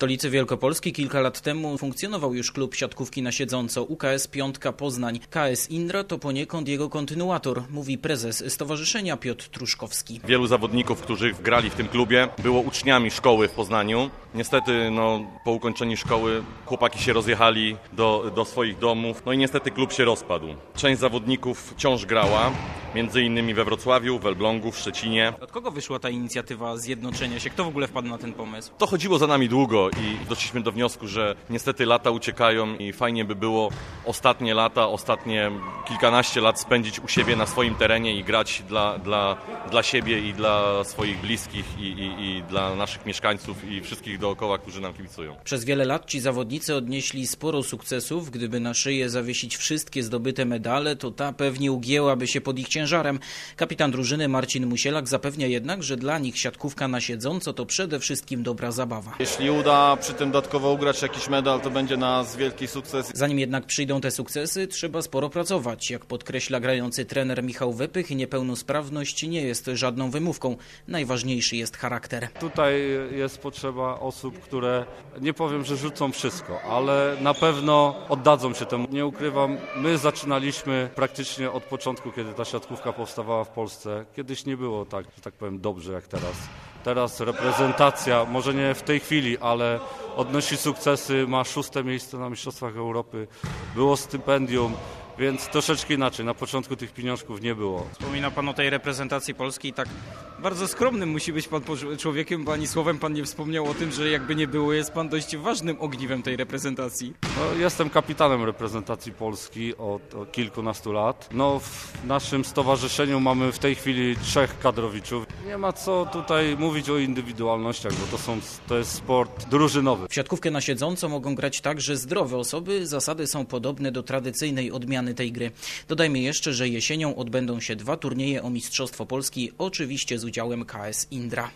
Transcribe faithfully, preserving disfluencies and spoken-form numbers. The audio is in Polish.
stolicy Wielkopolski kilka lat temu funkcjonował już klub siatkówki na siedząco U K S Piątka Poznań. K S Indra to poniekąd jego kontynuator, mówi prezes stowarzyszenia Piotr Truszkowski. Wielu zawodników, którzy grali w tym klubie, było uczniami szkoły w Poznaniu. Niestety no, po ukończeniu szkoły chłopaki się rozjechali do, do swoich domów, no i niestety klub się rozpadł. Część zawodników wciąż grała, między innymi we Wrocławiu, w Elblągu, w Szczecinie. Od kogo wyszła ta inicjatywa zjednoczenia się? Kto w ogóle wpadł na ten pomysł? To chodziło za nami długo i doszliśmy do wniosku, że niestety lata uciekają i fajnie by było ostatnie lata, ostatnie kilkanaście lat spędzić u siebie na swoim terenie i grać dla, dla, dla siebie i dla swoich bliskich i, i, i dla naszych mieszkańców i wszystkich dookoła, którzy nam kibicują. Przez wiele lat ci zawodnicy odnieśli sporo sukcesów. Gdyby na szyję zawiesić wszystkie zdobyte medale, to ta pewnie ugięłaby się pod ich ciężarem. Kapitan drużyny Marcin Musielak zapewnia jednak, że dla nich siatkówka na siedząco to przede wszystkim dobra zabawa. Jeśli uda przy tym dodatkowo ugrać jakiś medal, to będzie dla nas wielki sukces. Zanim jednak przyjdą te sukcesy, trzeba sporo pracować. Jak podkreśla grający trener Michał Wypych, niepełnosprawność nie jest żadną wymówką. Najważniejszy jest charakter. Tutaj jest potrzeba osób, które nie powiem, że rzucą wszystko, ale na pewno oddadzą się temu. Nie ukrywam, my zaczynaliśmy praktycznie od początku, kiedy ta siatkówka powstawała w Polsce. Kiedyś nie było tak, że tak powiem, dobrze jak teraz. Teraz reprezentacja, może nie w tej chwili, ale odnosi sukcesy, ma szóste miejsce na Mistrzostwach Europy, było stypendium, więc troszeczkę inaczej. Na początku tych pieniążków nie było. Wspomina pan o tej reprezentacji Polski, tak bardzo skromnym musi być pan człowiekiem, bo ani słowem pan nie wspomniał o tym, że jakby nie było, jest pan dość ważnym ogniwem tej reprezentacji. No, jestem kapitanem reprezentacji Polski od, od kilkunastu lat. No, w naszym stowarzyszeniu mamy w tej chwili trzech kadrowiczów. Nie ma co tutaj mówić o indywidualnościach, bo to, są, to jest sport drużynowy. W siatkówkę na siedząco mogą grać także zdrowe osoby. Zasady są podobne do tradycyjnej odmiany tej gry. Dodajmy jeszcze, że jesienią odbędą się dwa turnieje o Mistrzostwo Polski, oczywiście z udziałem K S Indra.